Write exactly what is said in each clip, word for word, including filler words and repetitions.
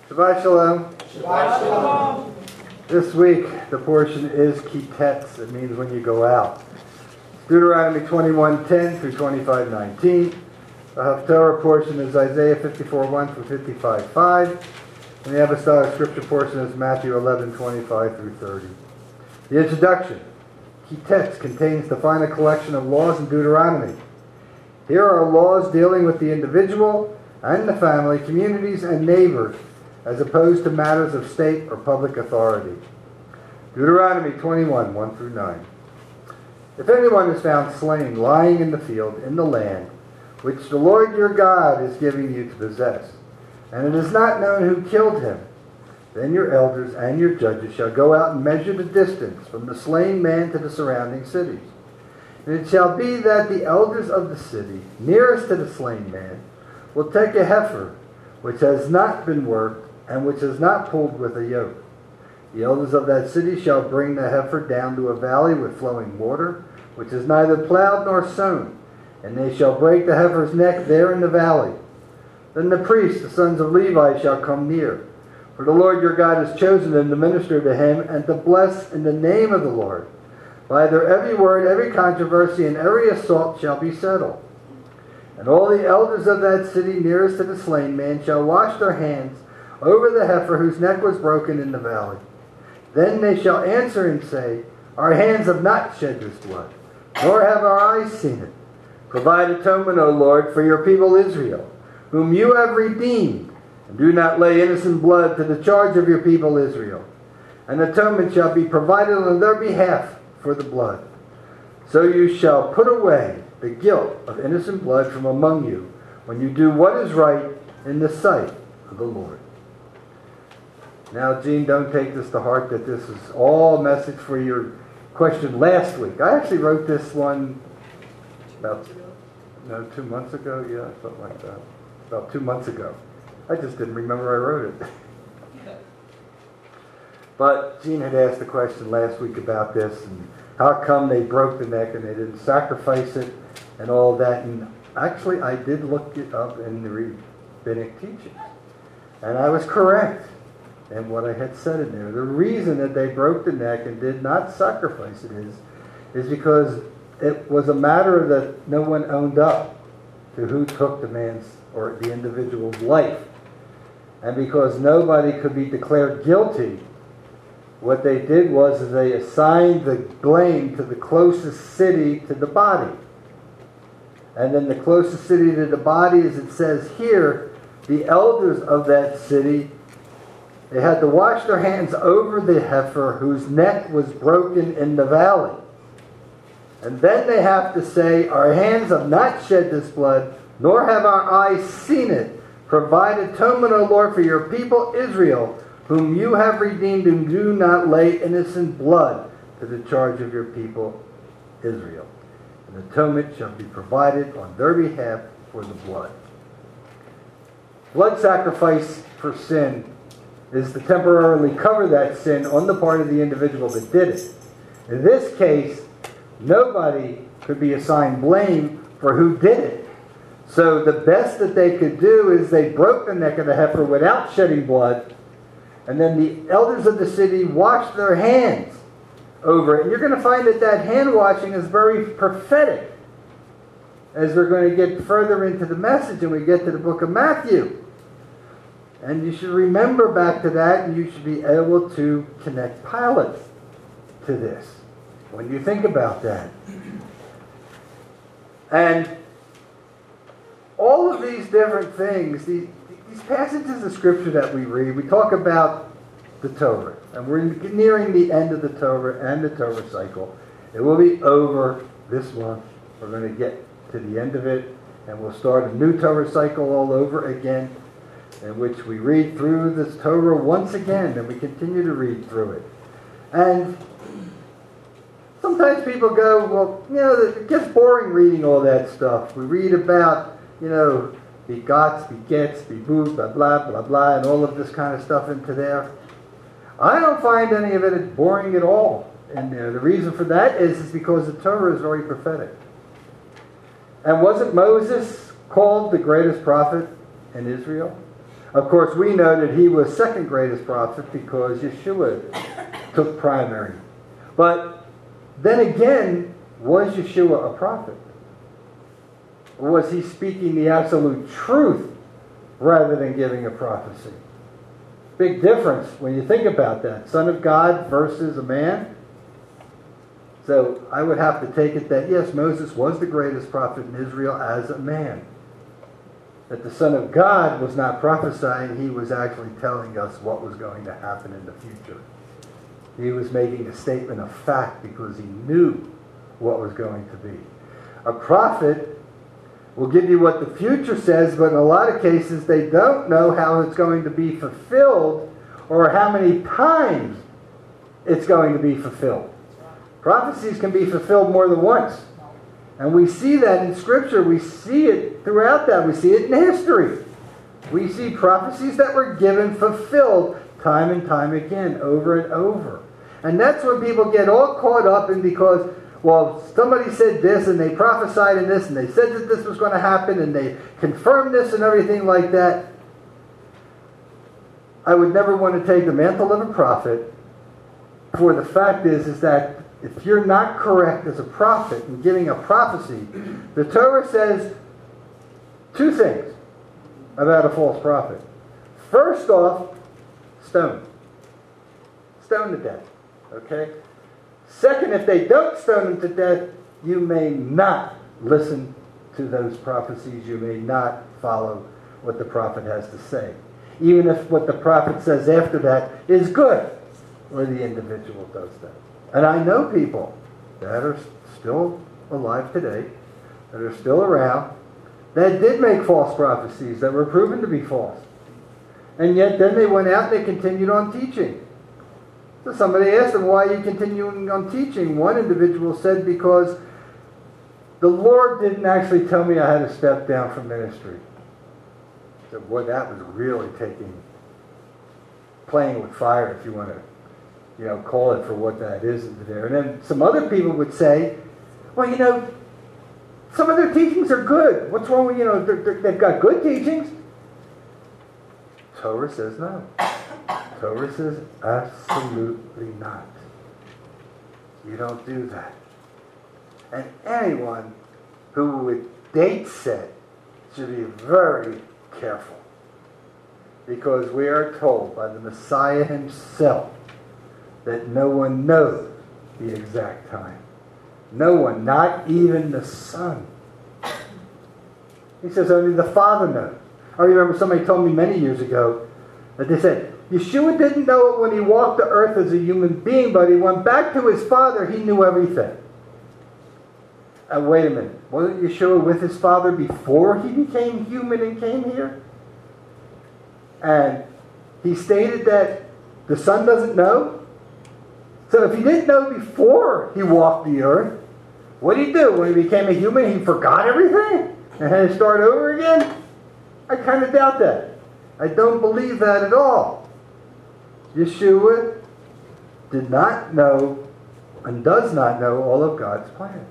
Shabbat Shalom. Shabbat Shalom. This week, the portion is Kitetz. It means when you go out. Deuteronomy twenty-one ten through twenty-five nineteen. The Haftorah portion is Isaiah fifty-four one through fifty-five five. And the Apostolic Scripture portion is Matthew eleven twenty-five through thirty. The introduction. Kitetz contains the final collection of laws in Deuteronomy. Here are laws dealing with the individual and the family, communities, and neighbors, as opposed to matters of state or public authority. Deuteronomy twenty-one one through nine. If anyone is found slain, lying in the field, in the land, which the Lord your God is giving you to possess, and it is not known who killed him, then your elders and your judges shall go out and measure the distance from the slain man to the surrounding cities. And it shall be that the elders of the city, nearest to the slain man, will take a heifer, which has not been worked, and which is not pulled with a yoke. The elders of that city shall bring the heifer down to a valley with flowing water, which is neither plowed nor sown, and they shall break the heifer's neck there in the valley. Then the priests, the sons of Levi, shall come near. For the Lord your God has chosen them to minister to him and to bless in the name of the Lord. By their every word, every controversy, and every assault shall be settled. And all the elders of that city nearest to the slain man shall wash their hands over the heifer whose neck was broken in the valley. Then they shall answer and say, Our hands have not shed this blood, nor have our eyes seen it. Provide atonement, O Lord, for your people Israel, whom you have redeemed, and do not lay innocent blood to the charge of your people Israel. An atonement shall be provided on their behalf for the blood. So you shall put away the guilt of innocent blood from among you when you do what is right in the sight of the Lord. Now, Gene, don't take this to heart that this is all a message for your question last week. I actually wrote this one about no, two months ago. Yeah, something like that. About two months ago. I just didn't remember I wrote it. But Gene had asked the question last week about this, and how come they broke the neck and they didn't sacrifice it and all that. And actually, I did look it up in the rabbinic teachings. And I was correct in what I had said in there. The reason that they broke the neck and did not sacrifice it is, is because it was a matter that no one owned up to who took the man's or the individual's life. And because nobody could be declared guilty, what they did was is they assigned the blame to the closest city to the body. And then the closest city to the body, as it says here, the elders of that city, they had to wash their hands over the heifer whose neck was broken in the valley. And then they have to say, Our hands have not shed this blood, nor have our eyes seen it. Provide atonement, O Lord, for your people Israel, whom you have redeemed, and do not lay innocent blood to the charge of your people Israel. An atonement shall be provided on their behalf for the blood. Blood sacrifice for sin is to temporarily cover that sin on the part of the individual that did it. In this case, nobody could be assigned blame for who did it. So the best that they could do is they broke the neck of the heifer without shedding blood, and then the elders of the city washed their hands over it. And you're going to find that that hand washing is very prophetic as we're going to get further into the message and we get to the book of Matthew. And you should remember back to that, and you should be able to connect Pilate to this when you think about that. And all of these different things, these, these passages of Scripture that we read, we talk about the Torah. And we're nearing the end of the Torah and the Torah cycle. It will be over this month. We're going to get to the end of it, and we'll start a new Torah cycle all over again, in which we read through this Torah once again, and we continue to read through it. And sometimes people go, well, you know, it gets boring reading all that stuff. We read about, you know, begots, begets, beboot, blah, blah, blah, blah, and all of this kind of stuff into there. I don't find any of it as boring at all in there. The reason for that is, is because the Torah is very prophetic. And wasn't Moses called the greatest prophet in Israel? Of course, we know that he was second greatest prophet because Yeshua took primary. But then again, was Yeshua a prophet? Or was he speaking the absolute truth rather than giving a prophecy? Big difference when you think about that. Son of God versus a man. So I would have to take it that, yes, Moses was the greatest prophet in Israel as a man. That the Son of God was not prophesying, he was actually telling us what was going to happen in the future. He was making a statement of fact because he knew what was going to be. A prophet will give you what the future says, but in a lot of cases they don't know how it's going to be fulfilled or how many times it's going to be fulfilled. Prophecies can be fulfilled more than once. And we see that in Scripture. We see it throughout that. We see it in history. We see prophecies that were given fulfilled time and time again, over and over. And that's when people get all caught up in because, well, somebody said this and they prophesied in this and they said that this was going to happen and they confirmed this and everything like that. I would never want to take the mantle of a prophet, for the fact is, is that if you're not correct as a prophet in giving a prophecy, the Torah says two things about a false prophet. First off, stone. Stone to death. Okay? Second, if they don't stone him to death, you may not listen to those prophecies. You may not follow what the prophet has to say. Even if what the prophet says after that is good, or the individual does that. And I know people that are still alive today, that are still around, that did make false prophecies that were proven to be false. And yet then they went out and they continued on teaching. So somebody asked them, why are you continuing on teaching? One individual said, because the Lord didn't actually tell me I had to step down from ministry. So boy, that was really taking, playing with fire, if you want to, you know, call it for what that is there. And then some other people would say, well, you know, some of their teachings are good. What's wrong with, you know, they're, they're, they've got good teachings? Torah says no. Torah says absolutely not. You don't do that. And anyone who would date set should be very careful. Because we are told by the Messiah himself that no one knows the exact time. No one, not even the Son. He says only the Father knows. I remember somebody told me many years ago that they said, Yeshua didn't know it when he walked the earth as a human being, but he went back to his Father, he knew everything. Uh, wait a minute. Wasn't Yeshua with his Father before he became human and came here? And he stated that the Son doesn't know? So if he didn't know before he walked the earth, what did he do? When he became a human, he forgot everything and had to start over again? I kind of doubt that. I don't believe that at all. Yeshua did not know and does not know all of God's plan.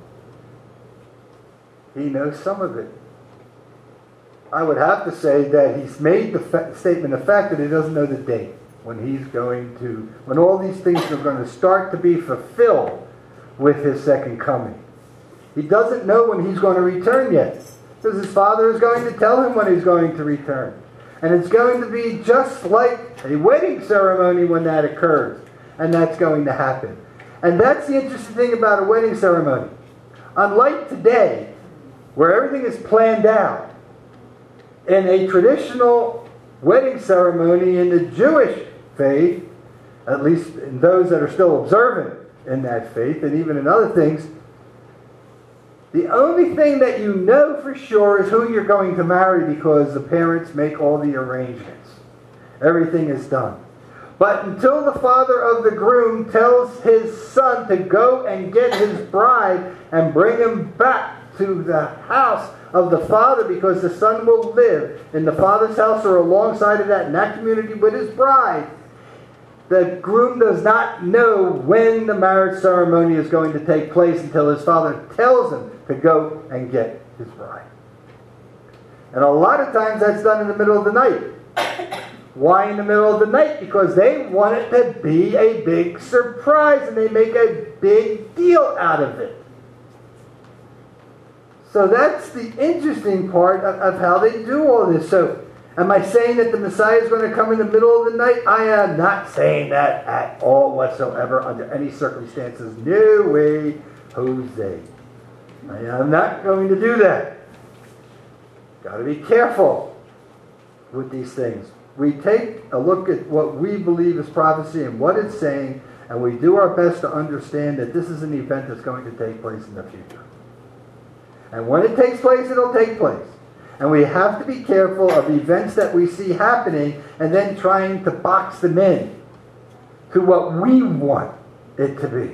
He knows some of it. I would have to say that he's made the fa- statement of fact that he doesn't know the date when he's going to, when all these things are going to start to be fulfilled with his second coming. He doesn't know when he's going to return yet, because his Father is going to tell him when he's going to return. And it's going to be just like a wedding ceremony when that occurs. And that's going to happen. And that's the interesting thing about a wedding ceremony. Unlike today, where everything is planned out, in a traditional wedding ceremony in the Jewish faith, at least in those that are still observant in that faith, and even in other things, the only thing that you know for sure is who you're going to marry, because the parents make all the arrangements. Everything is done. But until the father of the groom tells his son to go and get his bride and bring him back to the house of the father, because the son will live in the father's house or alongside of that in that community with his bride, the groom does not know when the marriage ceremony is going to take place until his father tells him to go and get his bride. And a lot of times that's done in the middle of the night. Why in the middle of the night? Because they want it to be a big surprise and they make a big deal out of it. So that's the interesting part of, of how they do all this. So am I saying that the Messiah is going to come in the middle of the night? I am not saying that at all whatsoever under any circumstances. No way, Jose. I am not going to do that. Got to be careful with these things. We take a look at what we believe is prophecy and what it's saying, and we do our best to understand that this is an event that's going to take place in the future. And when it takes place, it'll take place. And we have to be careful of events that we see happening and then trying to box them in to what we want it to be.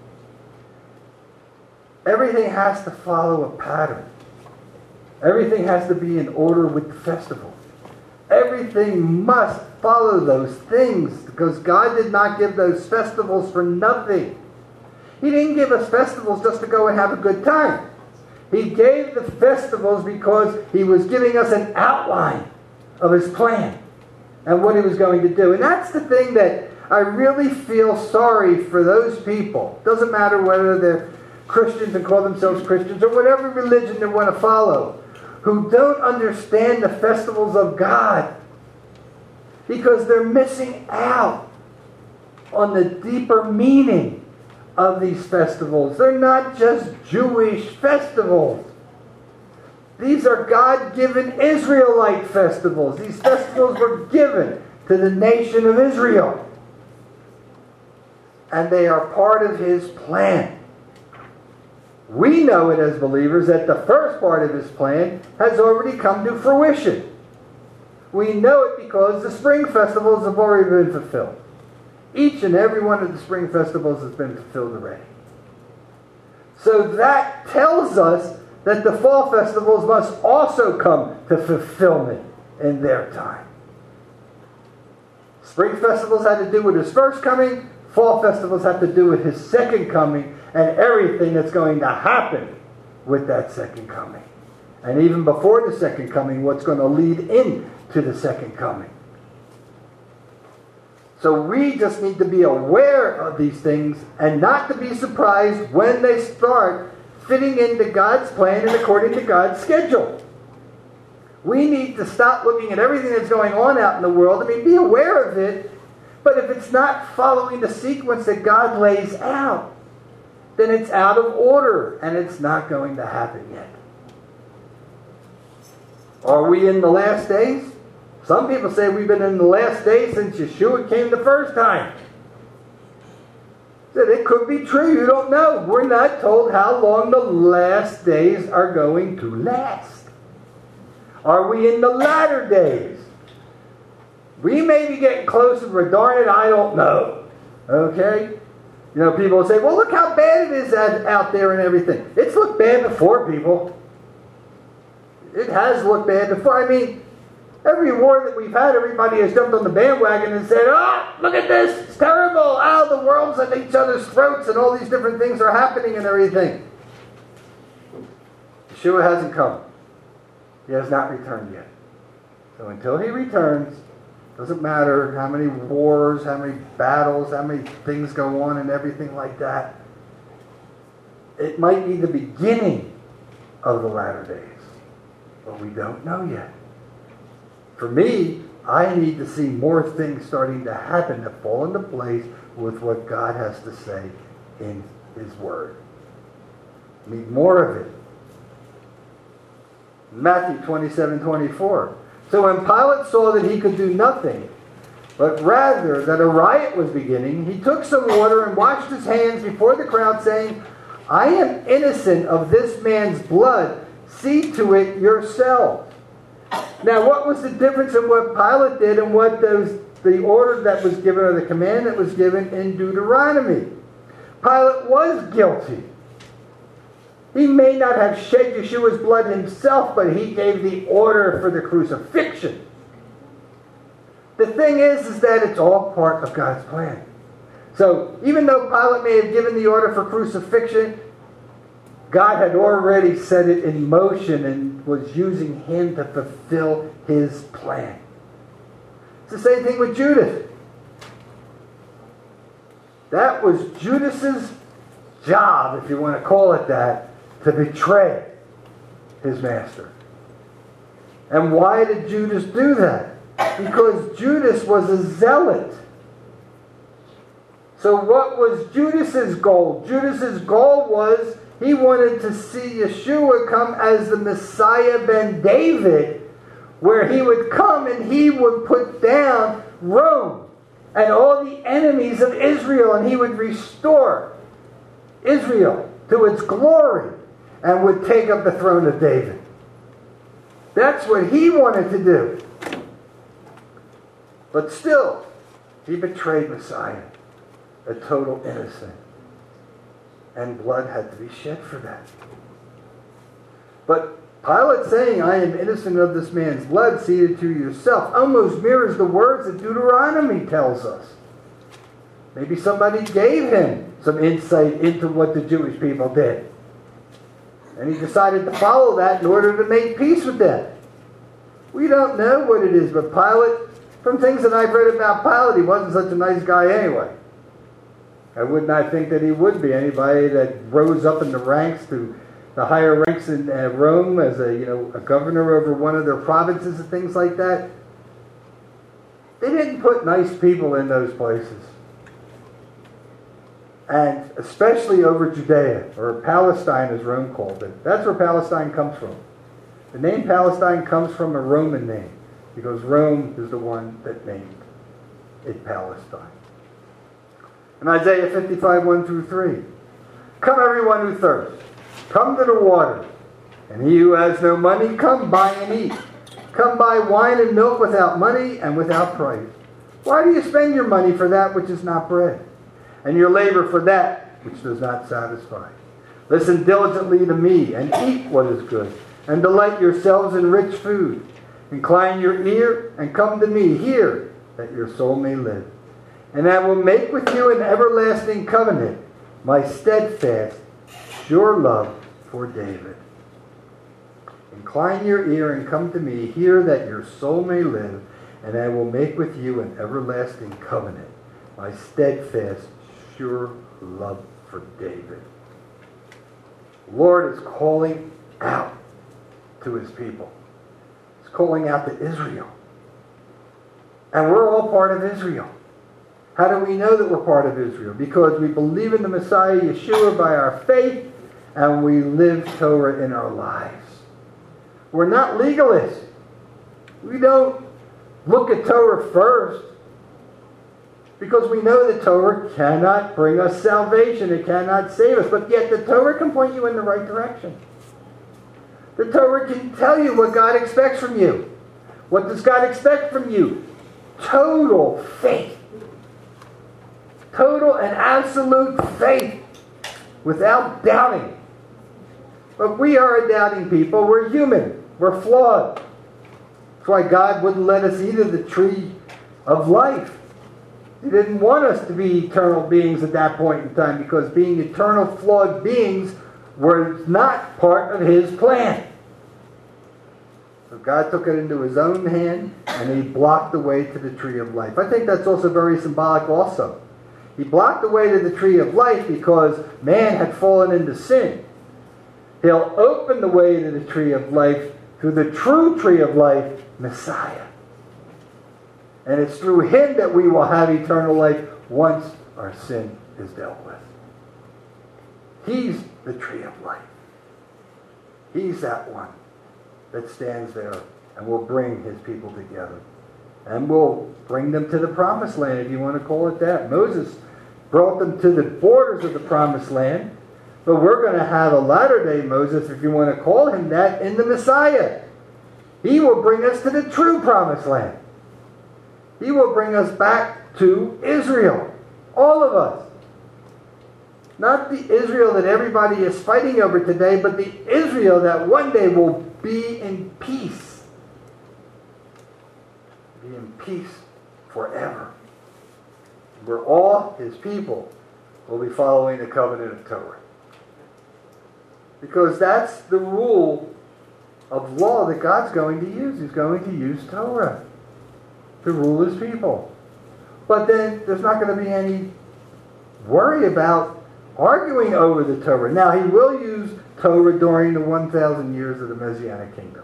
Everything has to follow a pattern. Everything has to be in order with the festival. Everything must follow those things because God did not give those festivals for nothing. He didn't give us festivals just to go and have a good time. He gave the festivals because He was giving us an outline of His plan and what He was going to do. And that's the thing that I really feel sorry for those people. Doesn't matter whether they're Christians and call themselves Christians or whatever religion they want to follow, who don't understand the festivals of God because they're missing out on the deeper meaning of these festivals. They're not just Jewish festivals. These are God-given Israelite festivals. These festivals were given to the nation of Israel. And they are part of His plan. We know it as believers that the first part of His plan has already come to fruition. We know it because the spring festivals have already been fulfilled. Each and every one of the spring festivals has been fulfilled already. So that tells us that the fall festivals must also come to fulfillment in their time. Spring festivals had to do with His first coming. Fall festivals have to do with His second coming and everything that's going to happen with that second coming. And even before the second coming, what's going to lead into the second coming. So we just need to be aware of these things and not to be surprised when they start fitting into God's plan and according to God's schedule. We need to stop looking at everything that's going on out in the world. I mean, be aware of it, but if it's not following the sequence that God lays out, then it's out of order and it's not going to happen yet. Are we in the last days? Some people say we've been in the last days since Yeshua came the first time. Said it could be true. You don't know. We're not told how long the last days are going to last. Are we in the latter days? We may be getting closer, but darn it, I don't know. Okay? You know, people will say, well, look how bad it is out there and everything. It's looked bad before, people. It has looked bad before. I mean, every war that we've had, everybody has jumped on the bandwagon and said, oh, look at this, it's terrible. Oh, the world's at each other's throats and all these different things are happening and everything. Yeshua hasn't come. He has not returned yet. So until He returns, doesn't matter how many wars, how many battles, how many things go on and everything like that. It might be the beginning of the latter days. But we don't know yet. For me, I need to see more things starting to happen that fall into place with what God has to say in His Word. I need more of it. Matthew twenty-seven twenty-four. So when Pilate saw that he could do nothing, but rather that a riot was beginning, he took some water and washed his hands before the crowd, saying, I am innocent of this man's blood. See to it yourselves. Now, what was the difference in what Pilate did and what those the order that was given or the command that was given in Deuteronomy? Pilate was guilty. He may not have shed Yeshua's blood himself, but he gave the order for the crucifixion. The thing is, is that it's all part of God's plan. So, even though Pilate may have given the order for crucifixion, God had already set it in motion and was using him to fulfill His plan. It's the same thing with Judas. That was Judas's job, if you want to call it that, to betray his master. And why did Judas do that? Because Judas was a zealot. So what was Judas's goal? Judas's goal was he wanted to see Yeshua come as the Messiah ben David, where he would come and he would put down Rome and all the enemies of Israel, and he would restore Israel to its glory and would take up the throne of David. That's what he wanted to do. But still, he betrayed Messiah, a total innocent. And blood had to be shed for that. But Pilate saying, I am innocent of this man's blood, see it to yourself, almost mirrors the words that Deuteronomy tells us. Maybe somebody gave him some insight into what the Jewish people did. And he decided to follow that in order to make peace with them. We don't know what it is, but Pilate, from things that I've read about Pilate, he wasn't such a nice guy anyway. I would not think that he would be. Anybody that rose up in the ranks to the higher ranks in uh, Rome as a, you know, a governor over one of their provinces and things like that, they didn't put nice people in those places. And especially over Judea, or Palestine as Rome called it. That's where Palestine comes from. The name Palestine comes from a Roman name, because Rome is the one that named it Palestine. In Isaiah fifty-five, one through three, come everyone who thirsts, come to the water, and he who has no money, come buy and eat. Come buy wine and milk without money and without price. Why do you spend your money for that which is not bread, and your labor for that which does not satisfy? Listen diligently to me, and eat what is good, and delight yourselves in rich food. Incline your ear, and come to me, hear, that your soul may live. And I will make with you an everlasting covenant, my steadfast, sure love for David. Incline your ear and come to me, hear that your soul may live, and I will make with you an everlasting covenant, my steadfast, sure love for David. The Lord is calling out to his people. He's calling out to Israel. And we're all part of Israel. How do we know that we're part of Israel? Because we believe in the Messiah Yeshua by our faith, and we live Torah in our lives. We're not legalists. We don't look at Torah first, because we know that Torah cannot bring us salvation. It cannot save us. But yet the Torah can point you in the right direction. The Torah can tell you what God expects from you. What does God expect from you? Total faith. Total and absolute faith without doubting. But we are a doubting people. We're human. We're flawed. That's why God wouldn't let us eat of the tree of life. He didn't want us to be eternal beings at that point in time, because being eternal, flawed beings was not part of his plan. So God took it into his own hand, and he blocked the way to the tree of life. I think that's also very symbolic also. He blocked the way to the tree of life because man had fallen into sin. He'll open the way to the tree of life through the true tree of life, Messiah. And it's through him that we will have eternal life once our sin is dealt with. He's the tree of life. He's that one that stands there and will bring his people together. And will bring them to the promised land, if you want to call it that. Moses brought them to the borders of the promised land. But we're going to have a latter-day Moses, if you want to call him that, in the Messiah. He will bring us to the true promised land. He will bring us back to Israel. All of us. Not the Israel that everybody is fighting over today, but the Israel that one day will be in peace. Be in peace forever. Where all his people will be following the covenant of Torah. Because that's the rule of law that God's going to use. He's going to use Torah. to rule his people. But then there's not going to be any worry about arguing over the Torah. Now, he will use Torah during the one thousand years of the Messianic kingdom.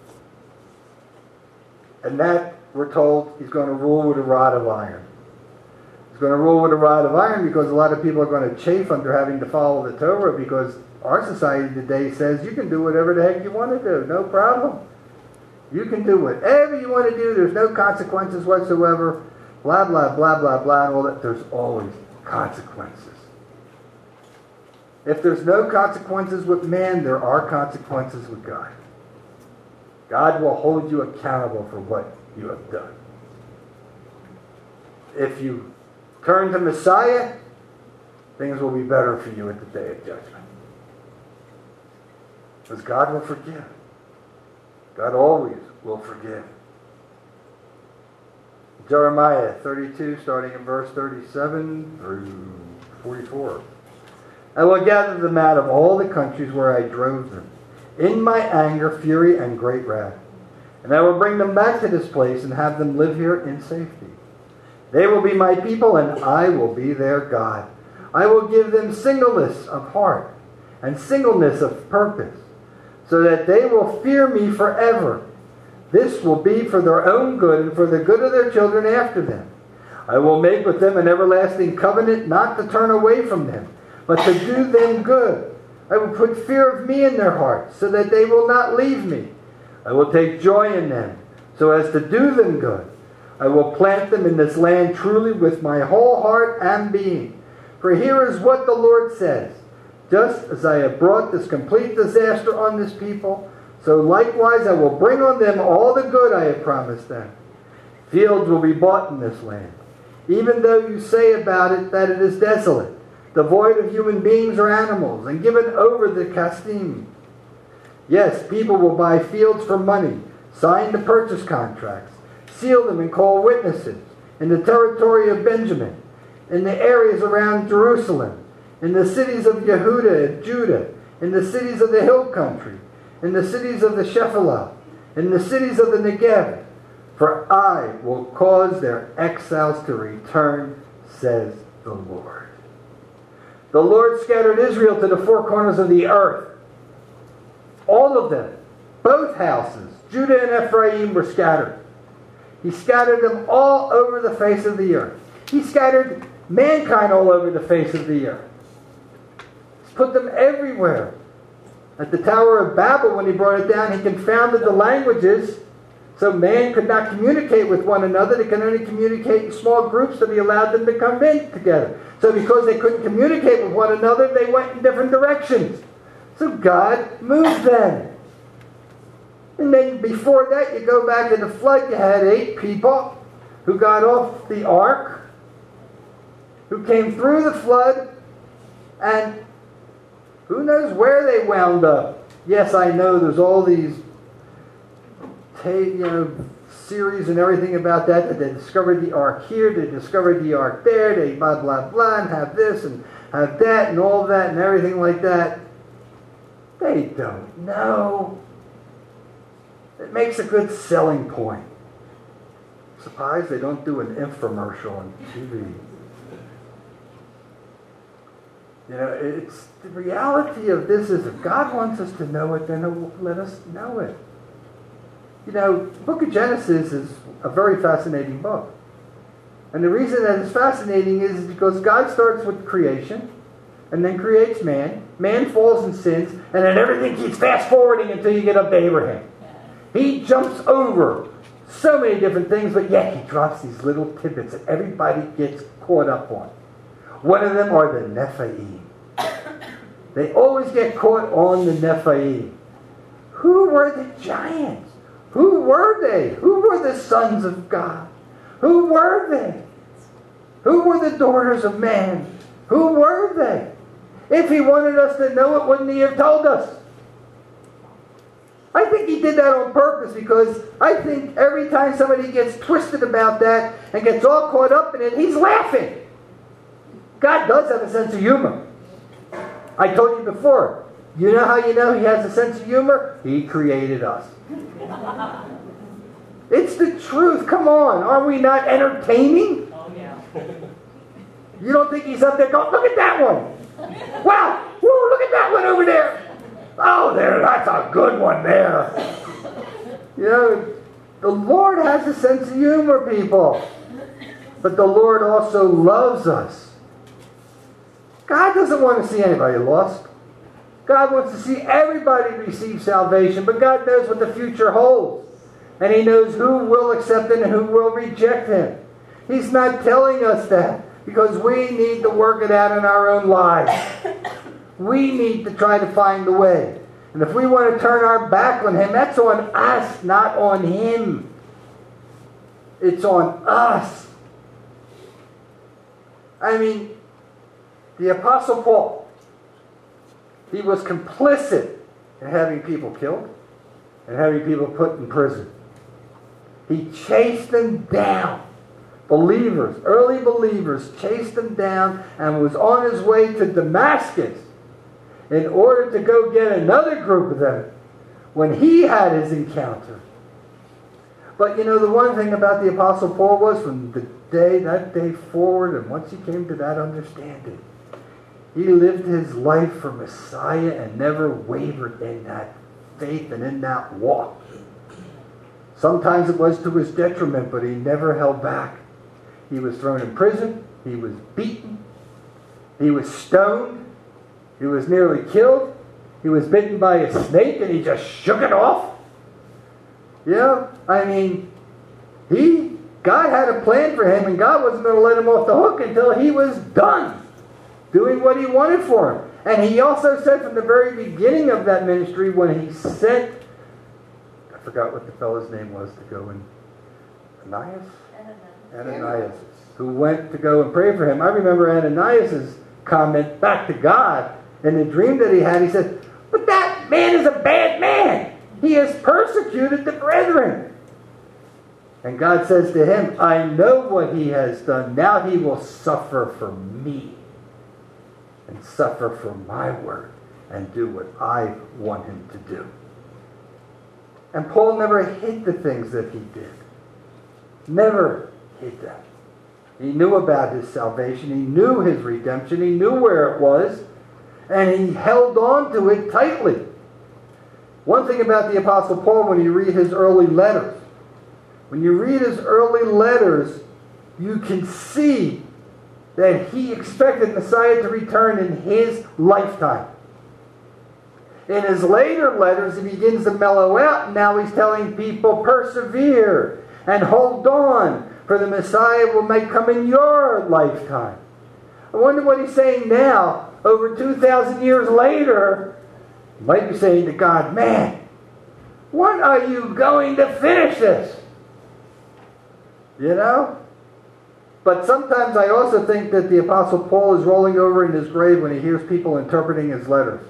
And that, we're told, he's going to rule with a rod of iron. He's going to rule with a rod of iron because a lot of people are going to chafe under having to follow the Torah, because our society today says you can do whatever the heck you want to do. No problem. You can do whatever you want to do. There's no consequences whatsoever. Blah, blah, blah, blah, blah, and all that. There's always consequences. If there's no consequences with man, there are consequences with God. God will hold you accountable for what you have done. If you turn to Messiah, things will be better for you at the day of judgment. Because God will forgive. God always will forgive. Jeremiah thirty-two, starting in verse thirty-seven through forty-four. I will gather them out of all the countries where I drove them, in my anger, fury, and great wrath. And I will bring them back to this place and have them live here in safety. They will be my people, and I will be their God. I will give them singleness of heart and singleness of purpose, so that they will fear me forever. This will be for their own good and for the good of their children after them. I will make with them an everlasting covenant, not to turn away from them, but to do them good. I will put fear of me in their hearts, so that they will not leave me. I will take joy in them, so as to do them good. I will plant them in this land truly with my whole heart and being. For here is what the Lord says. Just as I have brought this complete disaster on this people, so likewise I will bring on them all the good I have promised them. Fields will be bought in this land, even though you say about it that it is desolate, devoid of human beings or animals, and given over to Casdim. Yes, people will buy fields for money, sign the purchase contracts, seal them and call witnesses in the territory of Benjamin, in the areas around Jerusalem, in the cities of Yehuda and Judah, in the cities of the hill country, in the cities of the Shephelah, in the cities of the Negev. For I will cause their exiles to return, says the Lord. The Lord scattered Israel to the four corners of the earth. All of them, both houses, Judah and Ephraim, were scattered. He scattered them all over the face of the earth. He scattered mankind all over the face of the earth. He's put them everywhere. At the Tower of Babel, when he brought it down, he confounded the languages, so man could not communicate with one another. They could only communicate in small groups, so he allowed them to come in together. So because they couldn't communicate with one another, they went in different directions. So God moved them. And then before that, you go back to the flood, you had eight people who got off the ark, who came through the flood, and who knows where they wound up. Yes, I know there's all these you know, series and everything about that, that they discovered the ark here, they discovered the ark there, they blah, blah, blah, and have this and have that and all that and everything like that. They don't know. It makes a good selling point. Surprised they don't do an infomercial on T V. You know, it's the reality of this is if God wants us to know it, then He'll let us know it. You know, the book of Genesis is a very fascinating book. And the reason that it's fascinating is because God starts with creation and then creates man. Man falls and sins, and then everything keeps fast forwarding until you get up to Abraham. He jumps over so many different things, but yet he drops these little tidbits that everybody gets caught up on. One of them are the Nephilim. They always get caught on the Nephilim. Who were the giants? Who were they? Who were the sons of God? Who were they? Who were the daughters of man? Who were they? If he wanted us to know it, wouldn't he have told us? I think he did that on purpose because I think every time somebody gets twisted about that and gets all caught up in it, he's laughing. God does have a sense of humor. I told you before, you know how you know he has a sense of humor? He created us. It's the truth. Come on. Are we not entertaining? Oh, yeah. You don't think he's up there going, look at that one. Wow. Whoa, look at that one over there. Oh, there, that's a good one there. You know, the Lord has a sense of humor, people. But the Lord also loves us. God doesn't want to see anybody lost. God wants to see everybody receive salvation, but God knows what the future holds. And He knows who will accept Him and who will reject Him. He's not telling us that because we need to work it out in our own lives. We need to try to find the way. And if we want to turn our back on Him, that's on us, not on Him. It's on us. I mean, the Apostle Paul, he was complicit in having people killed and having people put in prison. He chased them down. Believers, early believers, chased them down and was on his way to Damascus in order to go get another group of them when he had his encounter. But you know, the one thing about the Apostle Paul was from the day, that day forward, and once he came to that understanding, he lived his life for Messiah and never wavered in that faith and in that walk. Sometimes it was to his detriment, but he never held back. He was thrown in prison. He was beaten. He was stoned. He was nearly killed. He was bitten by a snake and he just shook it off. Yeah, I mean, he, God had a plan for him and God wasn't going to let him off the hook until he was done doing what He wanted for him. And He also said from the very beginning of that ministry when He sent, I forgot what the fellow's name was to go and, Ananias? Ananias, who went to go and pray for him. I remember Ananias' comment back to God in the dream that he had. He said, but that man is a bad man. He has persecuted the brethren. And God says to him, I know what he has done. Now he will suffer for me and suffer for my word and do what I want him to do. And Paul never hid the things that he did. Never hid them. He knew about his salvation. He knew his redemption. He knew where it was. And he held on to it tightly. One thing about the Apostle Paul, when you read his early letters, when you read his early letters, you can see that he expected Messiah to return in his lifetime. In his later letters, he begins to mellow out, and now he's telling people, persevere and hold on, for the Messiah will may come in your lifetime. I wonder what he's saying now, over two thousand years later. He might be saying to God, man, when are you going to finish this? You know? But sometimes I also think that the Apostle Paul is rolling over in his grave when he hears people interpreting his letters.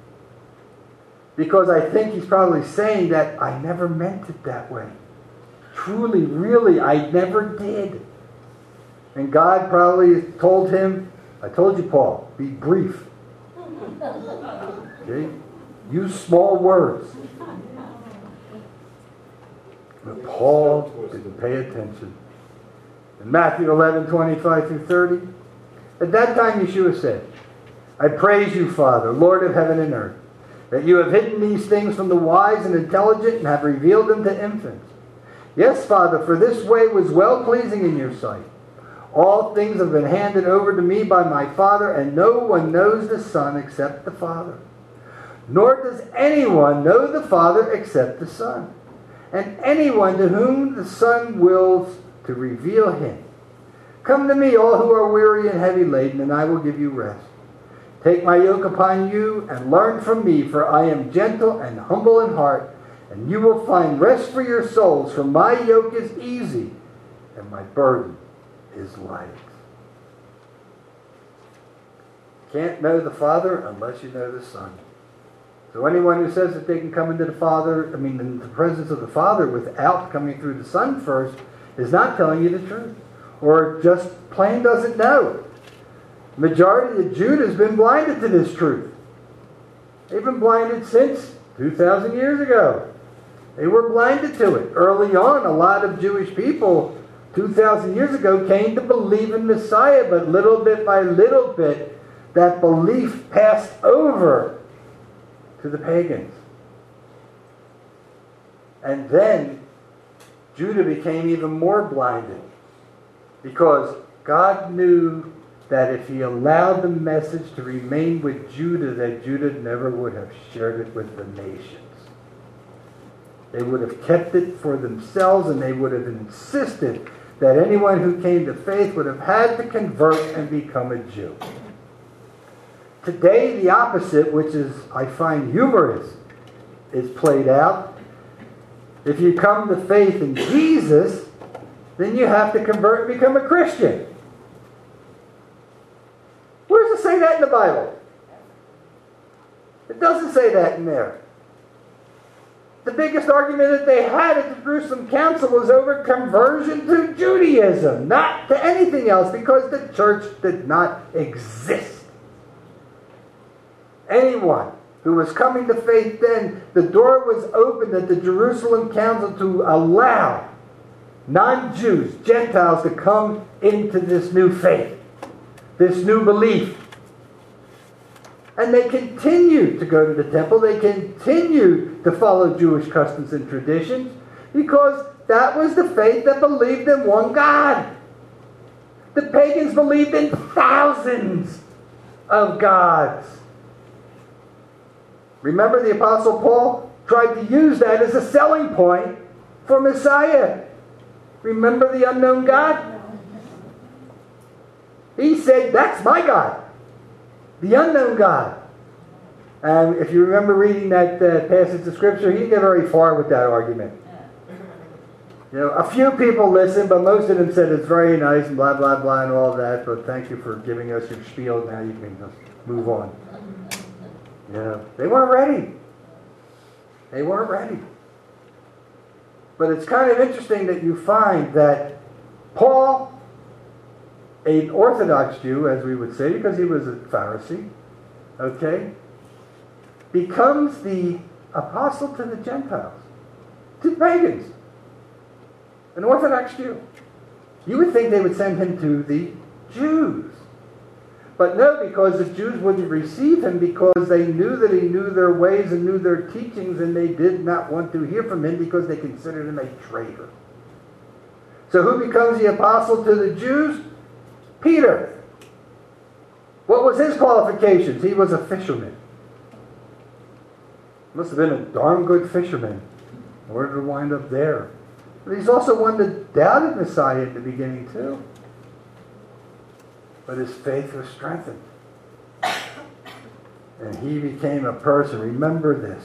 Because I think he's probably saying that I never meant it that way. Truly, really, I never did. And God probably told him, I told you, Paul, be brief. Okay? Use small words. But Paul didn't pay attention. In Matthew eleven, twenty-five through thirty, at that time Yeshua said, I praise you, Father, Lord of heaven and earth, that you have hidden these things from the wise and intelligent and have revealed them to infants. Yes, Father, for this way was well-pleasing in your sight. All things have been handed over to me by my Father, and no one knows the Son except the Father. Nor does anyone know the Father except the Son, and anyone to whom the Son wills to reveal him. Come to me, all who are weary and heavy laden, and I will give you rest. Take my yoke upon you and learn from me, for I am gentle and humble in heart, and you will find rest for your souls, for my yoke is easy and my burden is light. Can't know the Father unless you know the Son. So anyone who says that they can come into the Father, I mean, in the presence of the Father without coming through the Son first, is not telling you the truth. Or just plain doesn't know. The majority of Judah has been blinded to this truth. They've been blinded since two thousand years ago. They were blinded to it. Early on, a lot of Jewish people two thousand years ago came to believe in Messiah, but little bit by little bit, that belief passed over to the pagans. And then Judah became even more blinded, because God knew that if he allowed the message to remain with Judah, that Judah never would have shared it with the nations. They would have kept it for themselves, and they would have insisted that anyone who came to faith would have had to convert and become a Jew. Today, the opposite, which is, I find humorous, is played out. If you come to faith in Jesus, then you have to convert and become a Christian. Where does it say that in the Bible? It doesn't say that in there. The biggest argument that they had at the Jerusalem Council was over conversion to Judaism, not to anything else, because the church did not exist. Anyone who was coming to faith then, the door was opened at the Jerusalem Council to allow non-Jews, Gentiles, to come into this new faith, this new belief. And they continued to go to the temple. They continued to follow Jewish customs and traditions, because that was the faith that believed in one God. The pagans believed in thousands of gods. Remember, the Apostle Paul tried to use that as a selling point for Messiah. Remember the unknown God? He said, that's my God. The unknown God. And if you remember reading that uh, passage of Scripture, he didn't get very far with that argument. You know, a few people listened, but most of them said it's very nice and blah, blah, blah and all that, but thank you for giving us your spiel. Now you can just move on. You know, they weren't ready. They weren't ready. But it's kind of interesting that you find that Paul, an Orthodox Jew, as we would say, because he was a Pharisee, okay, becomes the apostle to the Gentiles, to pagans, an Orthodox Jew. You would think they would send him to the Jews. But no, because the Jews wouldn't receive him, because they knew that he knew their ways and knew their teachings, and they did not want to hear from him because they considered him a traitor. So who becomes the apostle to the Jews? Peter. What was his qualifications? He was a fisherman. Must have been a darn good fisherman in order to wind up there. But he's also one that doubted Messiah at the beginning too. But his faith was strengthened. And he became a person. Remember this.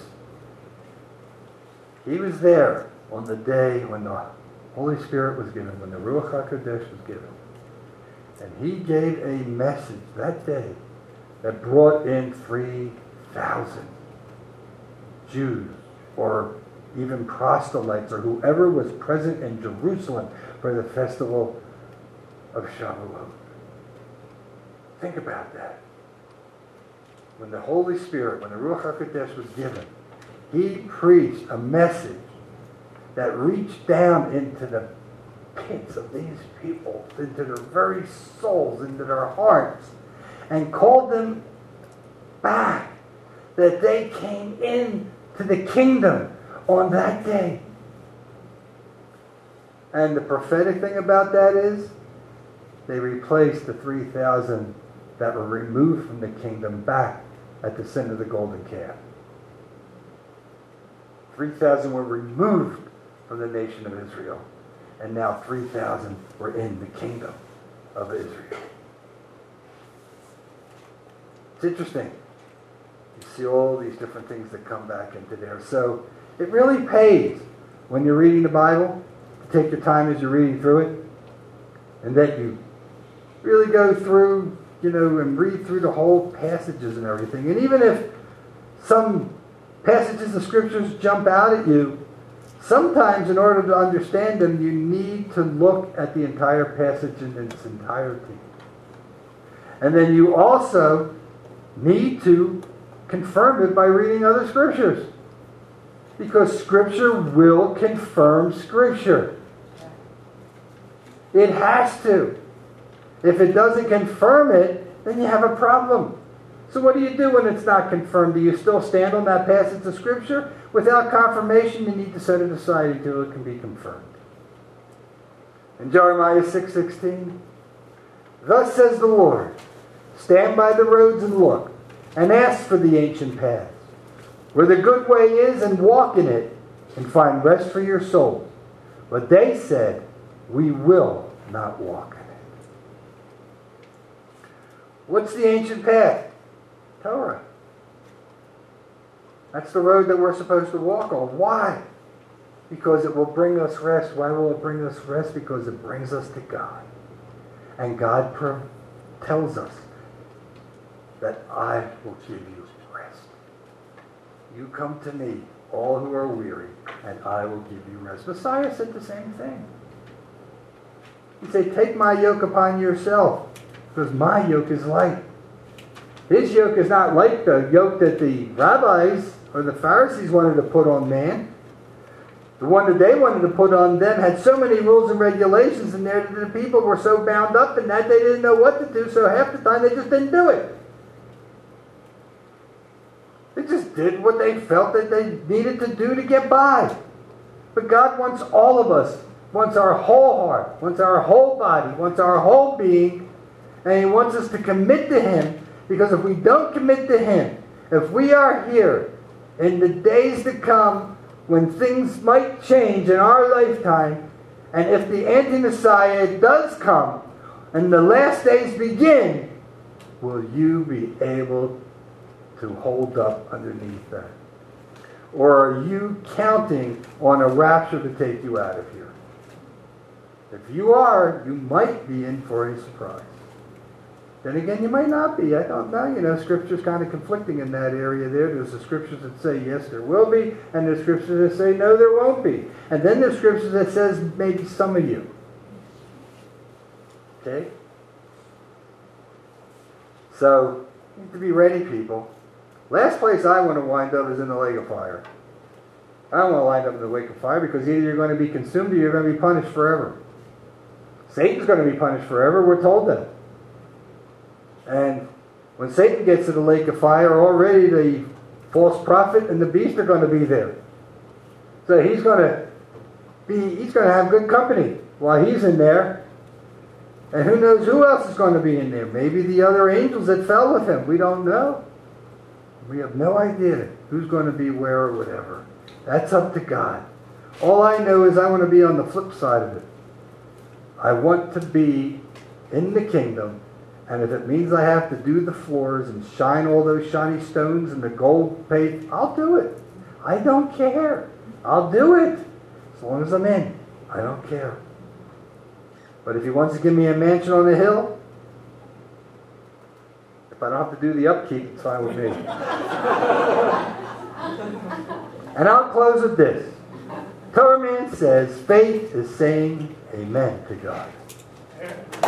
He was there on the day when the Holy Spirit was given, when the Ruach HaKodesh was given. And he gave a message that day that brought in three thousand Jews, or even proselytes, or whoever was present in Jerusalem for the festival of Shavuot. Think about that. When the Holy Spirit, when the Ruach HaKodesh was given, he preached a message that reached down into the pits of these people, into their very souls, into their hearts, and called them back, that they came in to the kingdom on that day. And the prophetic thing about that is, they replaced the three thousand that were removed from the kingdom back at the sin of the golden calf. three thousand were removed from the nation of Israel, and now three thousand were in the kingdom of Israel. It's interesting. You see all these different things that come back into there. So it really pays, when you're reading the Bible, to take your time as you're reading through it, and that you really go through, you know, and read through the whole passages and everything. And even if some passages of Scriptures jump out at you, sometimes in order to understand them, you need to look at the entire passage in its entirety. And then you also need to confirm it by reading other Scriptures. Because Scripture will confirm Scripture. It has to. If it doesn't confirm it, then you have a problem. So what do you do when it's not confirmed? Do you still stand on that passage of Scripture? Without confirmation, you need to set it aside until it can be confirmed. In Jeremiah six sixteen, thus says the Lord, stand by the roads and look, and ask for the ancient paths, where the good way is, and walk in it, and find rest for your souls. But they said, we will not walk in it. What's the ancient path? Torah. That's the road that we're supposed to walk on. Why? Because it will bring us rest. Why will it bring us rest? Because it brings us to God. And God pro- tells us that I will give you rest. You come to me, all who are weary, and I will give you rest. Messiah said the same thing. He said, take my yoke upon yourself, because my yoke is light. His yoke is not like the yoke that the rabbis or the Pharisees wanted to put on man. The one that they wanted to put on them had so many rules and regulations in there that the people were so bound up in that they didn't know what to do, so half the time they just didn't do it. They just did what they felt that they needed to do to get by. But God wants all of us, wants our whole heart, wants our whole body, wants our whole being, and He wants us to commit to Him, because if we don't commit to Him, if we are here in the days to come when things might change in our lifetime, and if the anti-Messiah does come and the last days begin, will you be able to hold up underneath that? Or are you counting on a rapture to take you out of here? If you are, you might be in for a surprise. Then again, you might not be. I don't know. You know, Scripture's kind of conflicting in that area there. There's the Scriptures that say, yes, there will be, and there's Scriptures that say, no, there won't be. And then there's Scriptures that says, maybe some of you. Okay? So, you need to be ready, people. Last place I want to wind up is in the lake of fire. I don't want to wind up in the lake of fire, because either you're going to be consumed or you're going to be punished forever. Satan's going to be punished forever. We're told that. And when Satan gets to the lake of fire, already the false prophet and the beast are going to be there. So he's going to be, he's going to have good company while he's in there. And who knows who else is going to be in there? Maybe the other angels that fell with him. We don't know. We have no idea who's going to be where or whatever. That's up to God. All I know is I want to be on the flip side of it. I want to be in the kingdom. And if it means I have to do the floors and shine all those shiny stones and the gold paint, I'll do it. I don't care. I'll do it. As long as I'm in. I don't care. But if He wants to give me a mansion on the hill, if I don't have to do the upkeep, it's fine with me. And I'll close with this. Torah Man says, faith is saying amen to God.